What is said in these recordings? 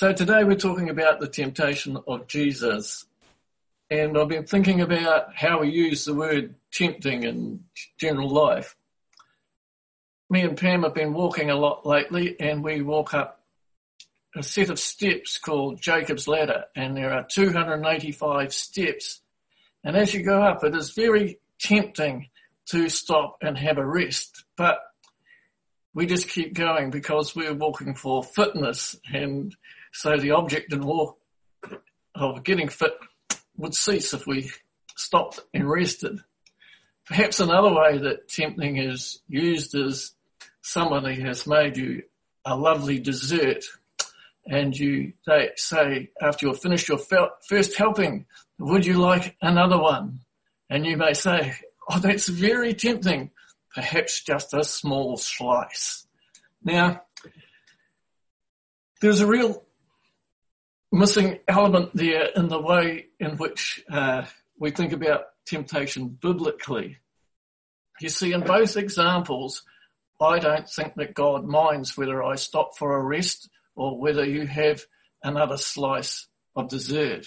So today we're talking about the temptation of Jesus. And I've been thinking about how we use the word tempting in general life. Me and Pam have been walking a lot lately, and we walk up a set of steps called Jacob's Ladder, and there are 285 steps. And as you go up, it is very tempting to stop and have a rest. But we just keep going because we're walking for fitness, and so the object of getting fit would cease if we stopped and rested. Perhaps another way that tempting is used is somebody has made you a lovely dessert, and they say after you've finished your first helping, would you like another one? And you may say, oh, that's very tempting, perhaps just a small slice. Now, there's a real missing element there in the way in which we think about temptation biblically. You see, in both examples, I don't think that God minds whether I stop for a rest or whether you have another slice of dessert.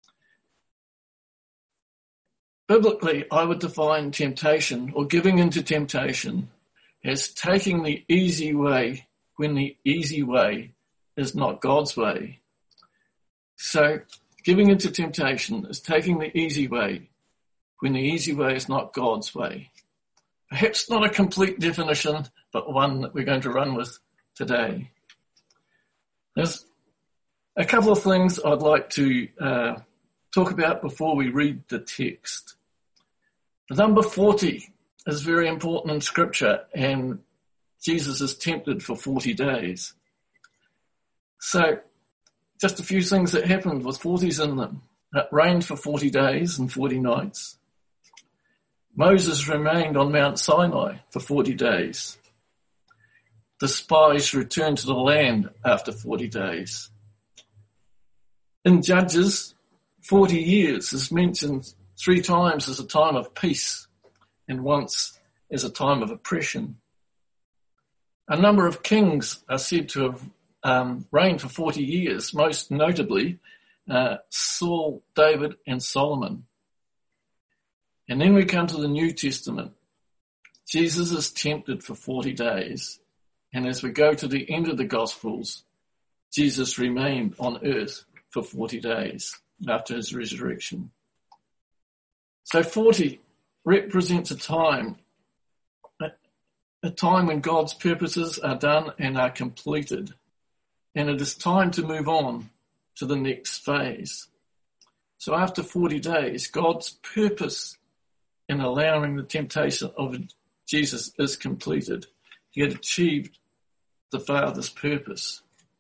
Biblically, I would define temptation or giving into temptation as taking the easy way when the easy way is not God's way. So giving into temptation is taking the easy way when the easy way is not God's way. Perhaps not a complete definition, but one that we're going to run with today. There's a couple of things I'd like to talk about before we read the text. The number 40 is very important in Scripture, and Jesus is tempted for 40 days. So just a few things that happened with 40s in them. It rained for 40 days and 40 nights. Moses remained on Mount Sinai for 40 days. The spies returned to the land after 40 days. In Judges, 40 years is mentioned 3 times as a time of peace and once as a time of oppression. A number of kings are said to have reigned for 40 years, most notably Saul, David, and Solomon. And then we come to the New Testament. Jesus is tempted for 40 days. And as we go to the end of the Gospels, Jesus remained on earth for 40 days after his resurrection. So 40 represents a time when God's purposes are done and are completed. And it is time to move on to the next phase. So after 40 days, God's purpose in allowing the temptation of Jesus is completed. He had achieved the Father's purpose.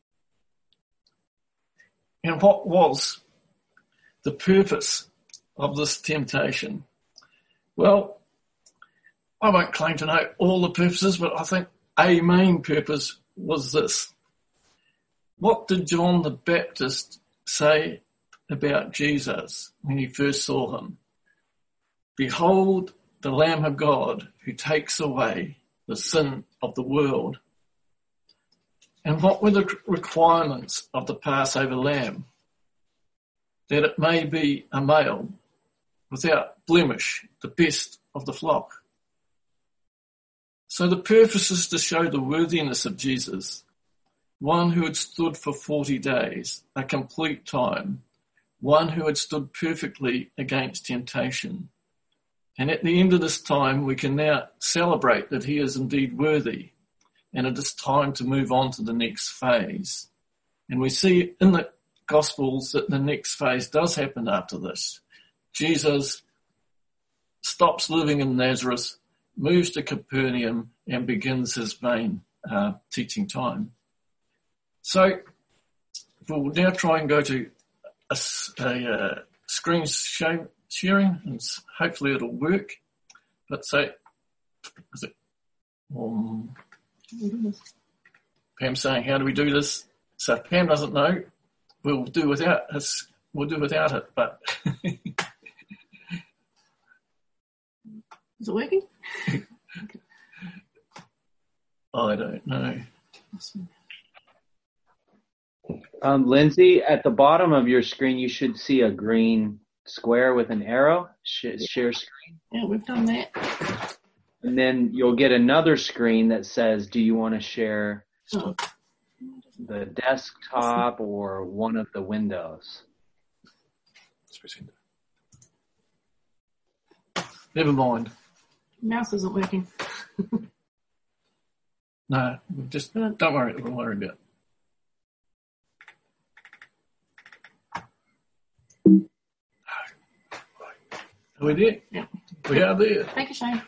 And what was the purpose of this temptation? Well, I won't claim to know all the purposes, but I think a main purpose was this. What did John the Baptist say about Jesus when he first saw him? Behold, the Lamb of God who takes away the sin of the world. And what were the requirements of the Passover lamb? That it may be a male without blemish, the best of the flock. So the purpose is to show the worthiness of Jesus, one who had stood for 40 days, a complete time, one who had stood perfectly against temptation. And at the end of this time, we can now celebrate that he is indeed worthy, and it is time to move on to the next phase. And we see in the Gospels that the next phase does happen after this. Jesus stops living in Nazareth, moves to Capernaum, and begins his main teaching time. So we'll now try and go to a screen sharing, and hopefully it'll work. But say, is it? Pam's saying, how do we do this? So if Pam doesn't know, we'll do without it, but is it working? I don't know. Lindsay, at the bottom of your screen, you should see a green square with an arrow. Share screen. Yeah, we've done that. And then you'll get another screen that says, do you want to share the desktop or one of the windows? Never mind. Mouse isn't working. No, just don't worry about it. Are we there? Yeah. We are there. Thank you, Shane.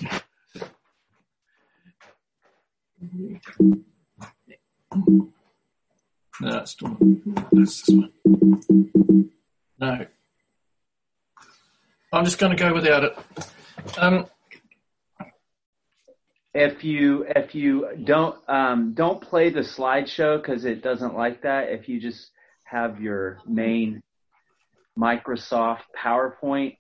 No, it's still not. That's this one. No. I'm just going to go without it. If you don't play the slideshow because it doesn't like that. If you just have your main Microsoft PowerPoint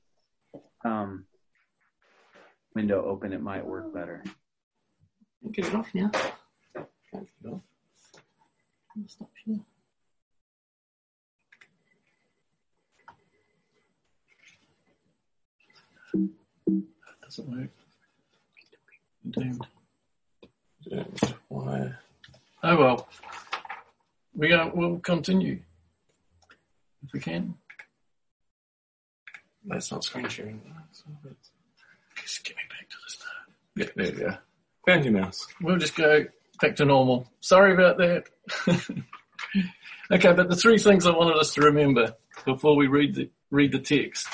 window open, it might work better. Get it off now. Stop here. Doesn't work. Doomed. Why? Oh well. We'll continue if we can. That's not screen sharing. Just get me back to the start. Yeah, there you go. Found your mouse. We'll just go back to normal. Sorry about that. Okay, but the three things I wanted us to remember before we read the text.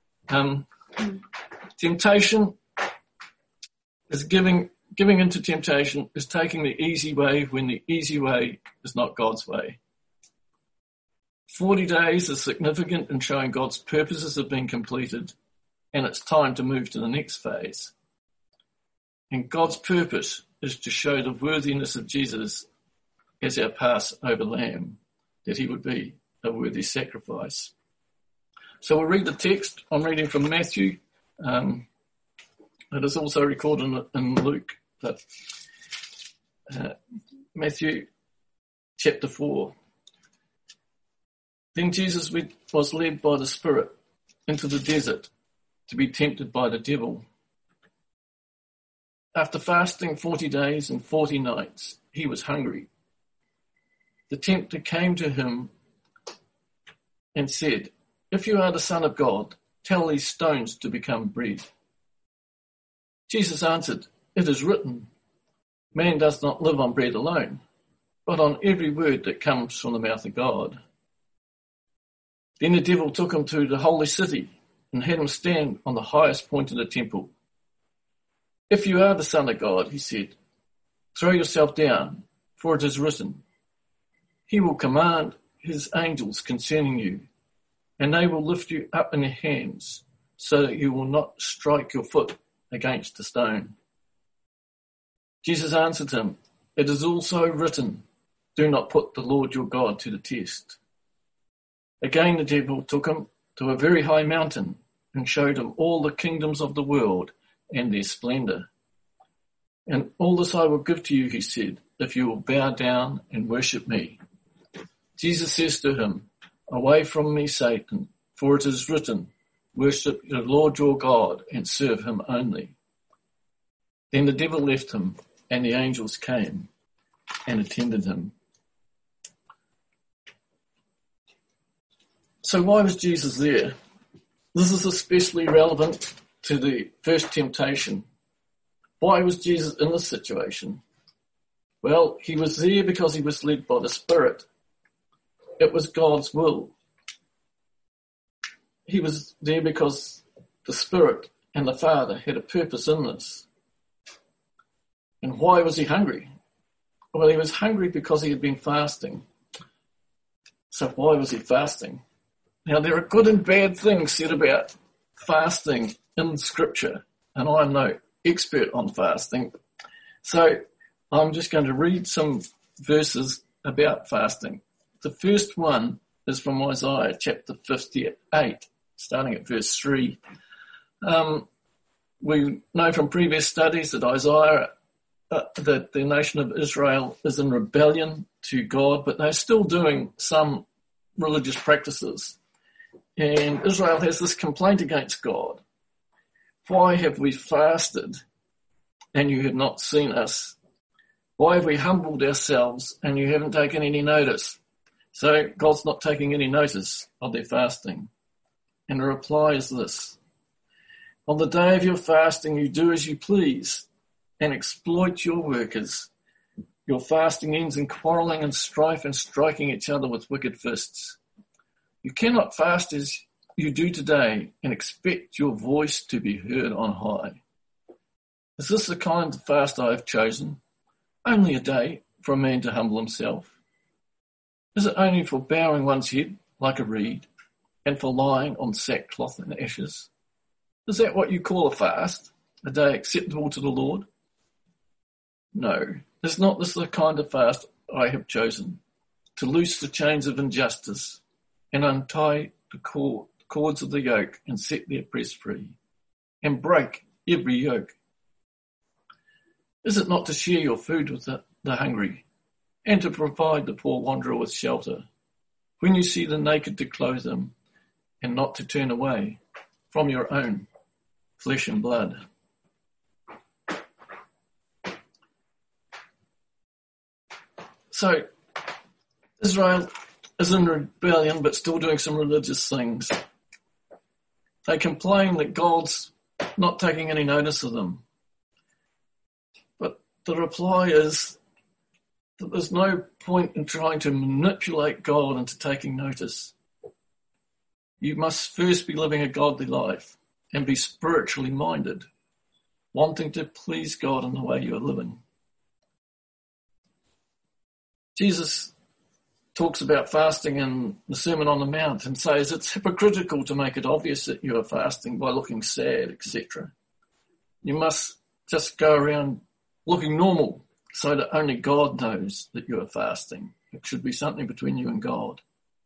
Temptation is giving into temptation is taking the easy way when the easy way is not God's way. 40 days is significant in showing God's purposes have been completed and it's time to move to the next phase. And God's purpose is to show the worthiness of Jesus as our Passover lamb, that he would be a worthy sacrifice. So we'll read the text. I'm reading from Matthew. It is also recorded in Luke, but Matthew chapter 4. Then Jesus was led by the Spirit into the desert to be tempted by the devil. After fasting 40 days and 40 nights, he was hungry. The tempter came to him and said, "If you are the Son of God, tell these stones to become bread." Jesus answered, "It is written, man does not live on bread alone, but on every word that comes from the mouth of God." Then the devil took him to the holy city and had him stand on the highest point of the temple. "If you are the Son of God," he said, "throw yourself down, for it is written, he will command his angels concerning you, and they will lift you up in their hands, so that you will not strike your foot against a stone." Jesus answered him, "It is also written, do not put the Lord your God to the test." Again the devil took him to a very high mountain and showed him all the kingdoms of the world and their splendor. "And all this I will give to you," he said, "if you will bow down and worship me." Jesus says to him, "Away from me, Satan, for it is written, worship the Lord your God and serve him only." Then the devil left him, and the angels came and attended him. So why was Jesus there? This is especially relevant to the first temptation. Why was Jesus in this situation? Well, he was there because he was led by the Spirit. It was God's will. He was there because the Spirit and the Father had a purpose in this. And why was he hungry? Well, he was hungry because he had been fasting. So why was he fasting? Now, there are good and bad things said about fasting in Scripture, and I'm no expert on fasting. So I'm just going to read some verses about fasting. The first one is from Isaiah chapter 58, starting at verse 3. We know from previous studies that Isaiah that the nation of Israel is in rebellion to God, but they're still doing some religious practices. And Israel has this complaint against God. Why have we fasted and you have not seen us? Why have we humbled ourselves and you haven't taken any notice? So God's not taking any notice of their fasting. And the reply is this: on the day of your fasting, you do as you please and exploit your workers. Your fasting ends in quarrelling and strife and striking each other with wicked fists. You cannot fast as you do today and expect your voice to be heard on high. Is this the kind of fast I have chosen? Only a day for a man to humble himself. Is it only for bowing one's head like a reed and for lying on sackcloth and ashes? Is that what you call a fast, a day acceptable to the Lord? No, is not this the kind of fast I have chosen, to loose the chains of injustice and untie the cords of the yoke and set the oppressed free and break every yoke? Is it not to share your food with the hungry and to provide the poor wanderer with shelter? When you see the naked, to clothe them and not to turn away from your own flesh and blood. So Israel is in rebellion but still doing some religious things. They complain that God's not taking any notice of them. But the reply is that there's no point in trying to manipulate God into taking notice. You must first be living a godly life and be spiritually minded, wanting to please God in the way you are living. Jesus talks about fasting in the Sermon on the Mount and says it's hypocritical to make it obvious that you are fasting by looking sad, etc. You must just go around looking normal so that only God knows that you are fasting. It should be something between you and God.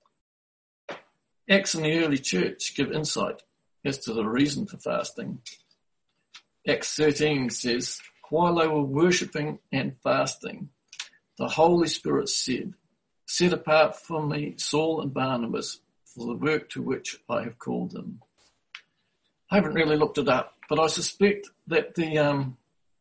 Acts in the early church give insight as to the reason for fasting. Acts 13 says, while they were worshipping and fasting, the Holy Spirit said, set apart for me Saul and Barnabas for the work to which I have called them. I haven't really looked it up, but I suspect that it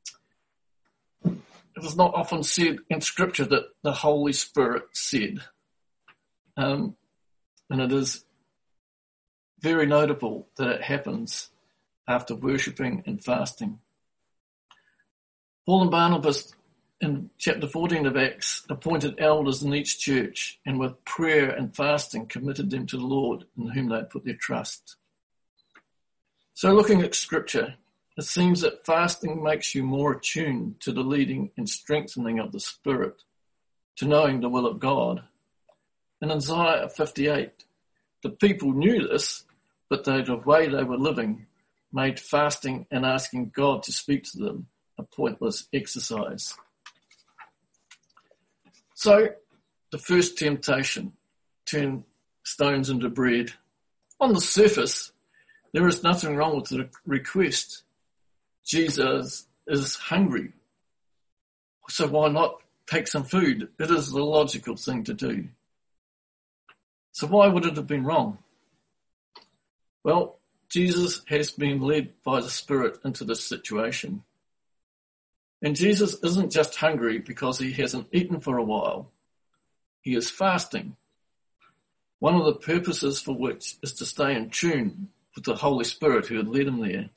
is not often said in Scripture that the Holy Spirit said. And it is very notable that it happens after worshipping and fasting. Paul and Barnabas in chapter 14 of Acts appointed elders in each church and with prayer and fasting committed them to the Lord in whom they had put their trust. So looking at Scripture, it seems that fasting makes you more attuned to the leading and strengthening of the Spirit, to knowing the will of God. In Isaiah 58, the people knew this, but the way they were living made fasting and asking God to speak to them a pointless exercise. So, the first temptation, turn stones into bread. On the surface, there is nothing wrong with the request. Jesus is hungry, so why not take some food? It is the logical thing to do. So why would it have been wrong? Well, Jesus has been led by the Spirit into this situation. And Jesus isn't just hungry because he hasn't eaten for a while. He is fasting. One of the purposes for which is to stay in tune with the Holy Spirit who had led him there.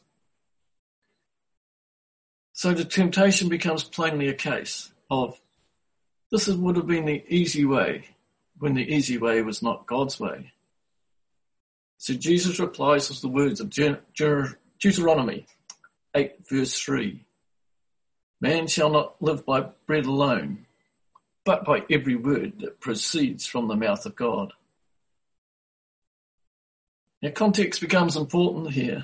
So the temptation becomes plainly a case of this would have been the easy way when the easy way was not God's way. So Jesus replies with the words of Deuteronomy 8 verse 3. Man shall not live by bread alone, but by every word that proceeds from the mouth of God. Now context becomes important here.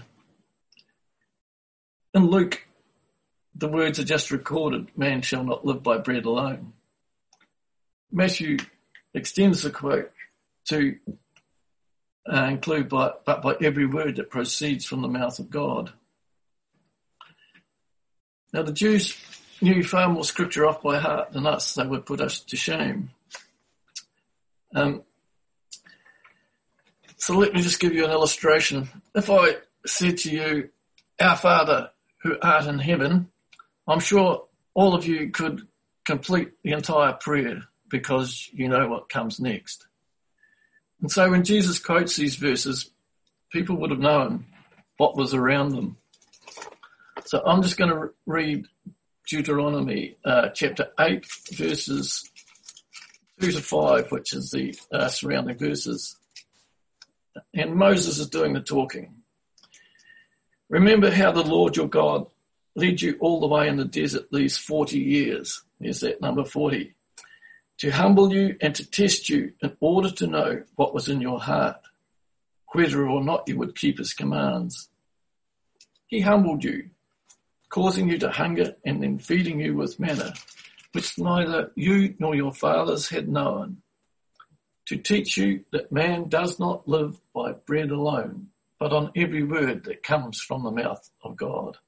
In Luke, the words are just recorded, man shall not live by bread alone. Matthew extends the quote to include but by every word that proceeds from the mouth of God. Now the Jews knew far more scripture off by heart than us, they would put us to shame. So let me just give you an illustration. If I said to you, "Our Father who art in heaven," I'm sure all of you could complete the entire prayer because you know what comes next. And so when Jesus quotes these verses, people would have known what was around them. So I'm just going to read Deuteronomy chapter 8, verses 2 to 5, which is the surrounding verses. And Moses is doing the talking. "Remember how the Lord your God led you all the way in the desert these 40 years. There's that number 40. To humble you and to test you in order to know what was in your heart, whether or not you would keep his commands. He humbled you, causing you to hunger and then feeding you with manna, which neither you nor your fathers had known, to teach you that man does not live by bread alone, but on every word that comes from the mouth of God.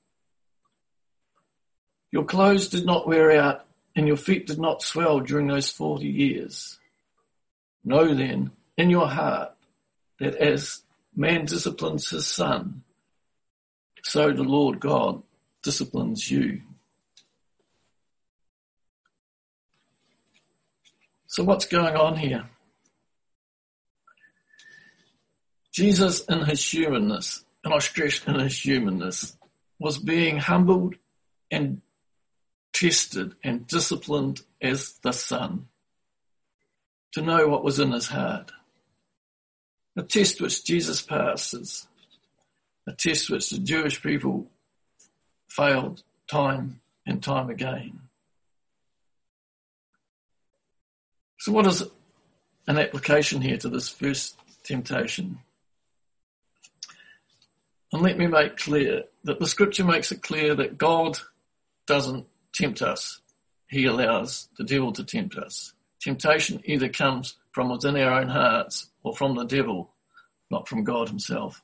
Your clothes did not wear out, and your feet did not swell during those 40 years. Know then in your heart that as man disciplines his son, so the Lord God disciplines you." So what's going on here? Jesus in his humanness, and I stress in his humanness, was being humbled and tested and disciplined as the Son to know what was in his heart. A test which Jesus passes, a test which the Jewish people failed time and time again. So what is an application here to this first temptation? And let me make clear that the scripture makes it clear that God doesn't tempt us. He allows the devil to tempt us. Temptation either comes from within our own hearts or from the devil, not from God himself.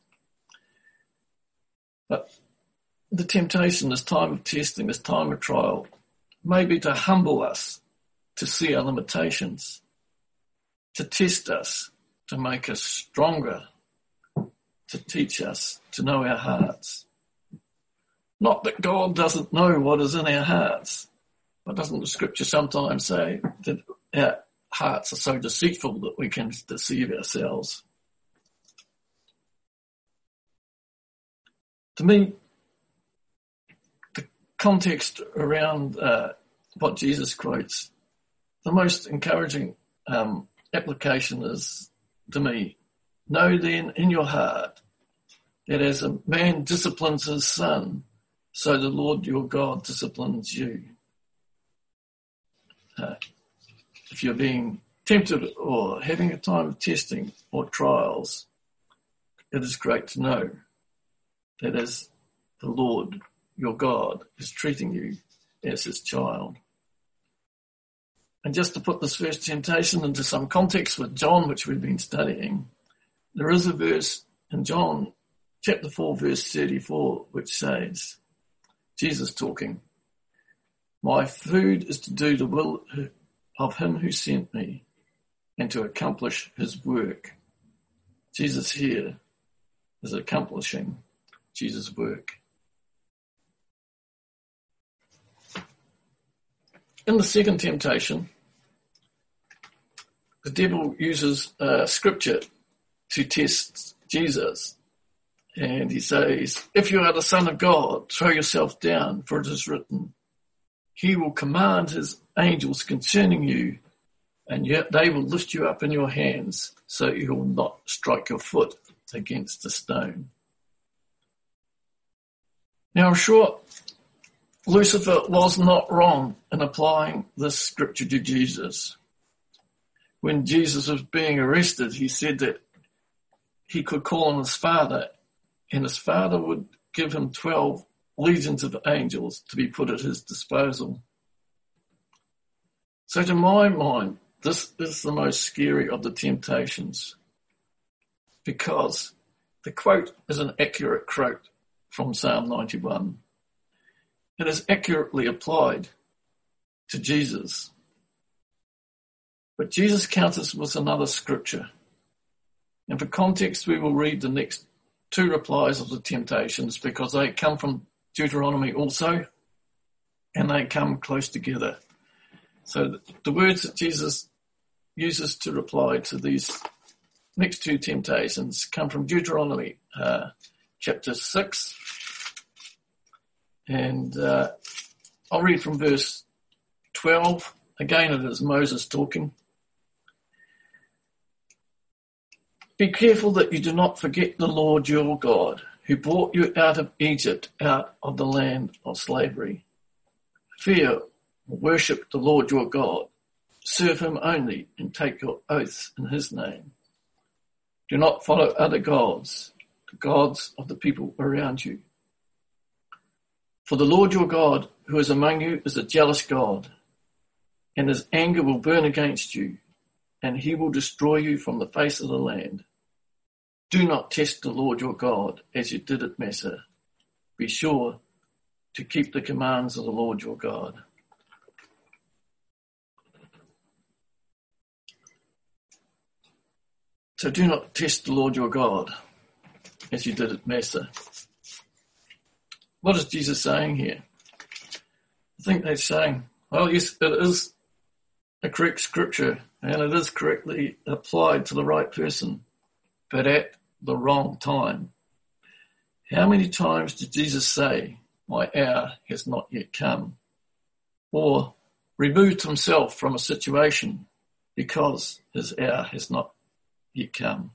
But the temptation, this time of testing, this time of trial, may be to humble us, to see our limitations, to test us, to make us stronger, to teach us to know our hearts. Not that God doesn't know what is in our hearts, but doesn't the scripture sometimes say that our hearts are so deceitful that we can deceive ourselves? To me, the context around what Jesus quotes, the most encouraging application is, to me, know then in your heart that as a man disciplines his son, so the Lord your God disciplines you. If you're being tempted or having a time of testing or trials, it is great to know that as the Lord your God is treating you as his child. And just to put this first temptation into some context with John, which we've been studying, there is a verse in John chapter 4, verse 34, which says, Jesus talking, "My food is to do the will of him who sent me and to accomplish his work." Jesus here is accomplishing Jesus' work. In the second temptation, the devil uses scripture to test Jesus. And he says, "If you are the Son of God, throw yourself down, for it is written, he will command his angels concerning you, and yet they will lift you up in your hands, so you will not strike your foot against a stone." Now, I'm sure Lucifer was not wrong in applying this scripture to Jesus. When Jesus was being arrested, he said that he could call on his Father, and his Father would give him 12 legions of angels to be put at his disposal. So to my mind, this is the most scary of the temptations, because the quote is an accurate quote from Psalm 91. It is accurately applied to Jesus. But Jesus counters with another scripture. And for context, we will read the next two replies of the temptations because they come from Deuteronomy also, and they come close together. So the words that Jesus uses to reply to these next two temptations come from Deuteronomy chapter 6. And I'll read from verse 12. Again, it is Moses talking. Be careful that you do not forget the Lord your God, who brought you out of Egypt, out of the land of slavery. Fear, worship the Lord your God. Serve him only and take your oaths in his name. Do not follow other gods, the gods of the people around you. For the Lord your God, who is among you, is a jealous God, and his anger will burn against you, and he will destroy you from the face of the land. Do not test the Lord your God as you did at Massa. Be sure to keep the commands of the Lord your God. So do not test the Lord your God as you did at Massa. What is Jesus saying here? I think they're saying, well, yes, it is a correct scripture and it is correctly applied to the right person, but at the wrong time. How many times did Jesus say, my hour has not yet come? Or removed himself from a situation because his hour has not yet come?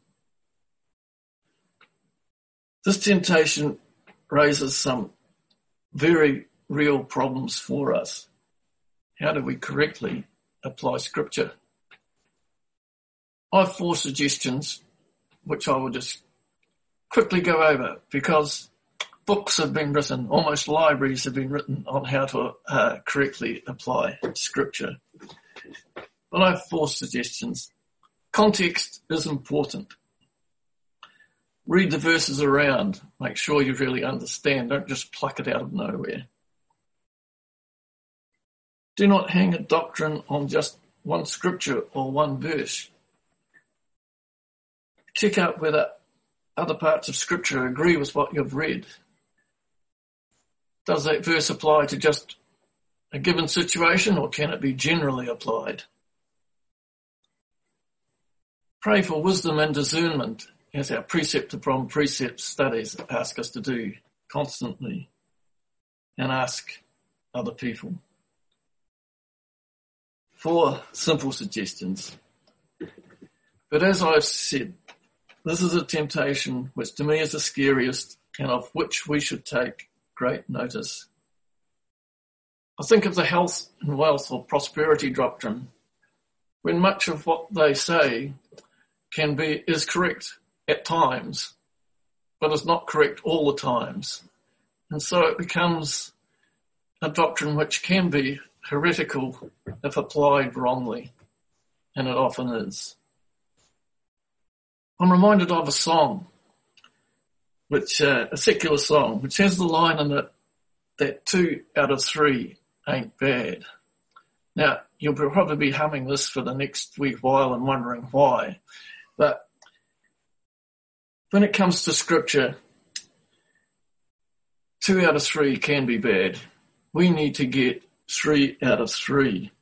This temptation raises some very real problems for us. How do we correctly apply scripture? I have 4 suggestions which I will just quickly go over because books have been written, almost libraries have been written on how to correctly apply scripture. But I have 4 suggestions. Context is important. Read the verses around. Make sure you really understand. Don't just pluck it out of nowhere. Do not hang a doctrine on just one scripture or one verse. Check out whether other parts of scripture agree with what you've read. Does that verse apply to just a given situation or can it be generally applied? Pray for wisdom and discernment as our precept upon precept studies ask us to do constantly, and ask other people. 4 simple suggestions. But as I've said, this is a temptation which to me is the scariest and of which we should take great notice. I think of the health and wealth or prosperity doctrine, when much of what they say is correct at times, but is not correct all the times. And so it becomes a doctrine which can be heretical if applied wrongly, and it often is. I'm reminded of a song, a secular song, which has the line in it that 2 out of 3 ain't bad. Now, you'll probably be humming this for the next wee while and wondering why. But when it comes to scripture, 2 out of 3 can be bad. We need to get 3 out of 3.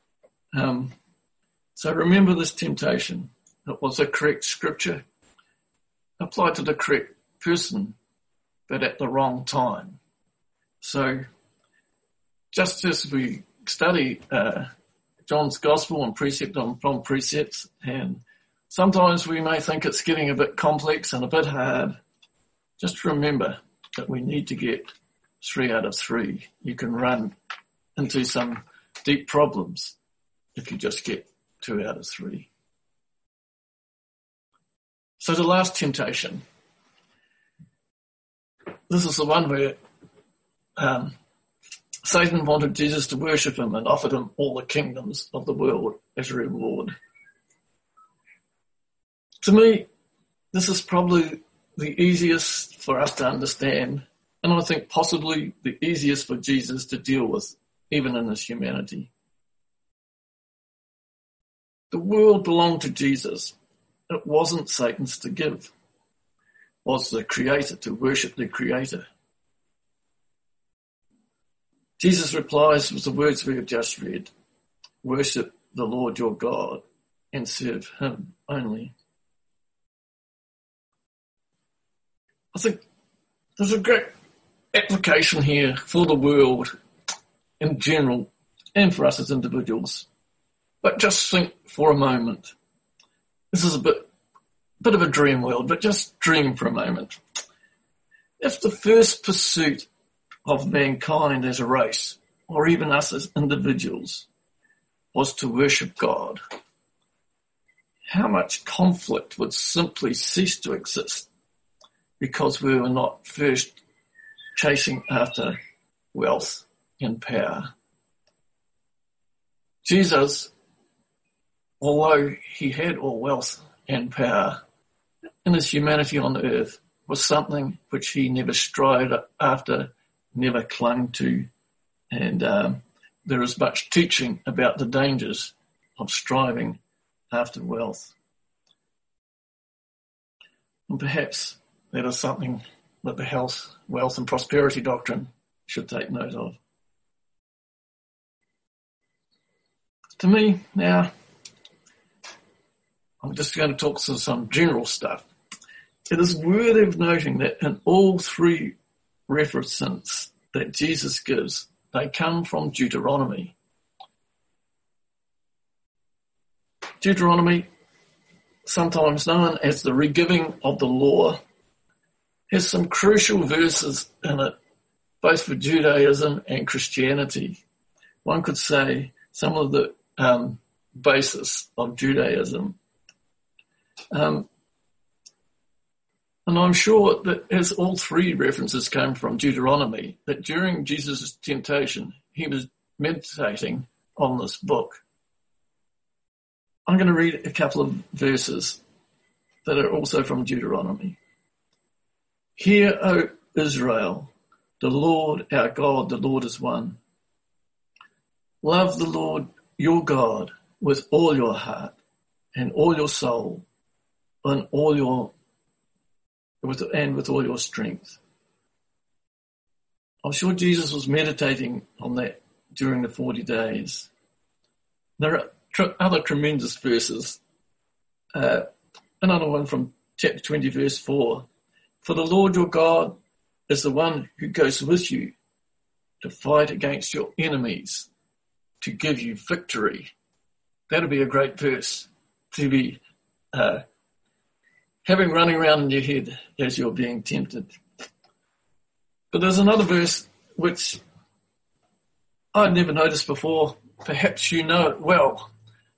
So remember this temptation. It was a correct scripture, applied to the correct person, but at the wrong time. So just as we study John's Gospel and precept from precepts, and sometimes we may think it's getting a bit complex and a bit hard, just remember that we need to get 3 out of 3. You can run into some deep problems if you just get 2 out of 3. So the last temptation. This is the one where Satan wanted Jesus to worship him and offered him all the kingdoms of the world as a reward. To me, this is probably the easiest for us to understand and I think possibly the easiest for Jesus to deal with, even in his humanity. The world belonged to Jesus. It wasn't Satan's to give. It was the Creator, to worship the Creator. Jesus replies with the words we have just read: worship the Lord your God and serve him only. I think there's a great application here for the world in general and for us as individuals. But just think for a moment. This is a bit of a dream world, but just dream for a moment. If the first pursuit of mankind as a race, or even us as individuals, was to worship God, how much conflict would simply cease to exist because we were not first chasing after wealth and power. Jesus, although he had all wealth and power, in his humanity on earth was something which he never strived after, never clung to, and there is much teaching about the dangers of striving after wealth. And perhaps that is something that the health, wealth and prosperity doctrine should take note of. To me, now, I'm just going to talk to some general stuff. It is worthy of noting that in all three references that Jesus gives, they come from Deuteronomy. Deuteronomy, sometimes known as the regiving of the law, has some crucial verses in it, both for Judaism and Christianity. One could say some of the basis of Judaism. And I'm sure that as all three references came from Deuteronomy, that during Jesus' temptation, he was meditating on this book. I'm going to read a couple of verses that are also from Deuteronomy. Hear, O Israel, the Lord our God, the Lord is one. Love the Lord your God with all your heart and all your soul and with all your strength. I'm sure Jesus was meditating on that during the 40 days. There are other tremendous verses. Another one from chapter 20, verse 4. For the Lord your God is the one who goes with you to fight against your enemies, to give you victory. That'll be a great verse to be having running around in your head as you're being tempted. But there's another verse which I'd never noticed before. Perhaps you know it well.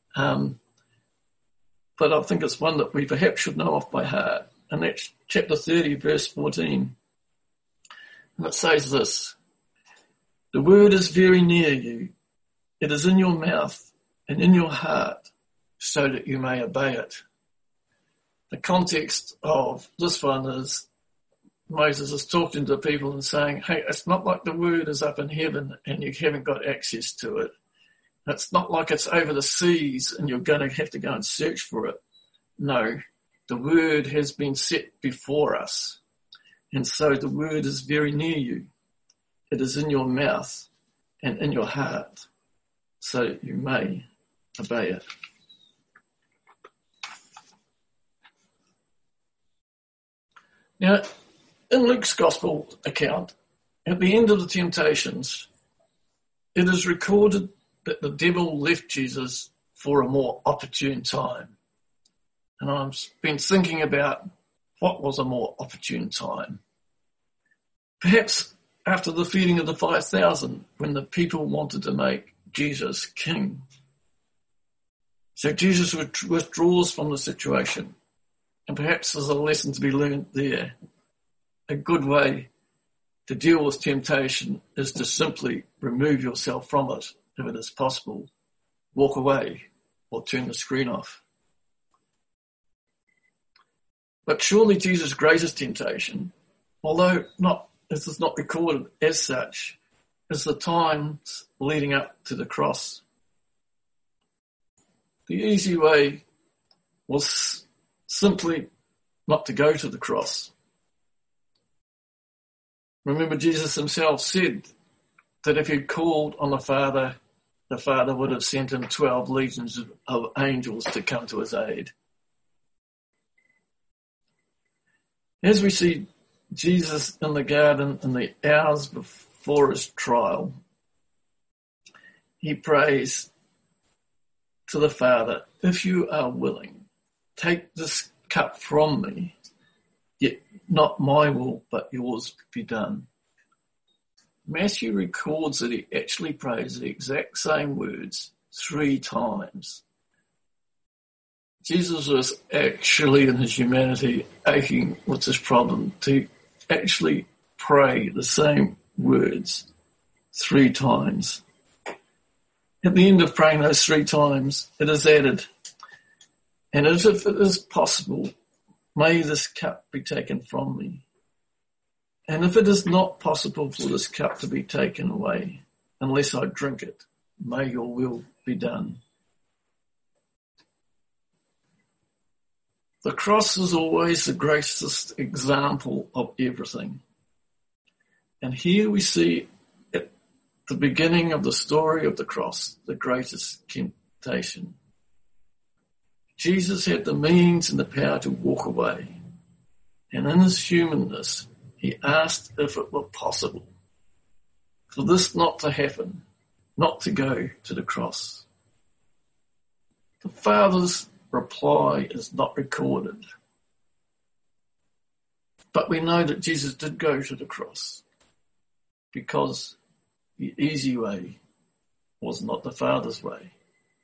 But I think it's one that we perhaps should know off by heart. And that's chapter 30, verse 14. And it says this: the word is very near you. It is in your mouth and in your heart, so that you may obey it. The context of this one is Moses is talking to people and saying, hey, it's not like the word is up in heaven and you haven't got access to it. It's not like it's over the seas and you're going to have to go and search for it. No, the word has been set before us. And so the word is very near you. It is in your mouth and in your heart, so that you may obey it. Now, in Luke's Gospel account, at the end of the temptations, it is recorded that the devil left Jesus for a more opportune time. And I've been thinking about what was a more opportune time. Perhaps after the feeding of the 5,000, when the people wanted to make Jesus king. So Jesus withdraws from the situation. And perhaps there's a lesson to be learned there. A good way to deal with temptation is to simply remove yourself from it, if it is possible. Walk away or turn the screen off. But surely Jesus' greatest temptation, although not this is not recorded as such, is the times leading up to the cross. The easy way was simply not to go to the cross. Remember, Jesus himself said that if he'd called on the Father would have sent him 12 legions of angels to come to his aid. As we see Jesus in the garden in the hours before his trial, he prays to the Father, if you are willing, take this cup from me, yet not my will, but yours be done. Matthew records that he actually prays the exact same words 3 times. Jesus was actually in his humanity aching with this problem to actually pray the same words 3 times. At the end of praying those 3 times, it is added, and if it is possible, may this cup be taken from me. And if it is not possible for this cup to be taken away, unless I drink it, may your will be done. The cross is always the greatest example of everything. And here we see at the beginning of the story of the cross, the greatest temptation. Jesus had the means and the power to walk away. And in his humanness, he asked if it were possible for this not to happen, not to go to the cross. The Father's reply is not recorded, but we know that Jesus did go to the cross because the easy way was not the Father's way.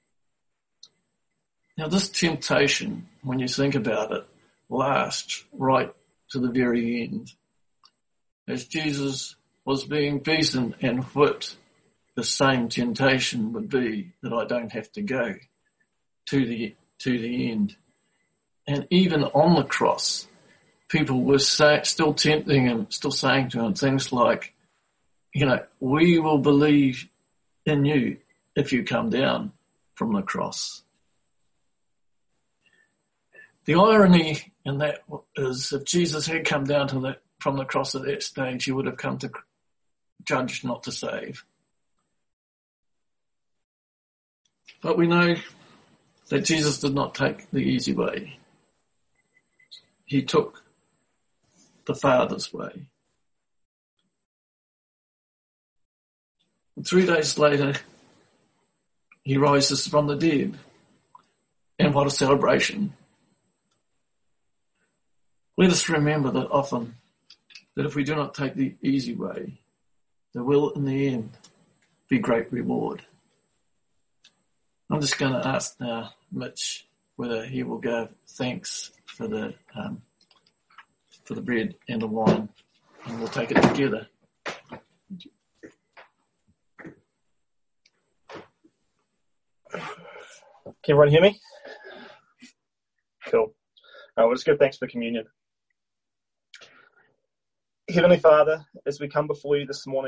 Now this temptation, when you think about it, lasts right to the very end. As Jesus was being beaten and whipped, the same temptation would be that I don't have to go to the end. And even on the cross, people were still tempting him, still saying to him things like, we will believe in you if you come down from the cross. The irony in that is if Jesus had come down from the cross at that stage, he would have come to judge, not to save. But we know that Jesus did not take the easy way. He took the Father's way. And 3 days later, he rises from the dead. And what a celebration. Let us remember that often, that if we do not take the easy way, there will in the end be great reward. I'm just going to ask now Mitch whether he will give thanks for the bread and the wine, and we'll take it together. Can everyone hear me? Cool. We'll just give thanks for communion. Heavenly Father, as we come before you this morning,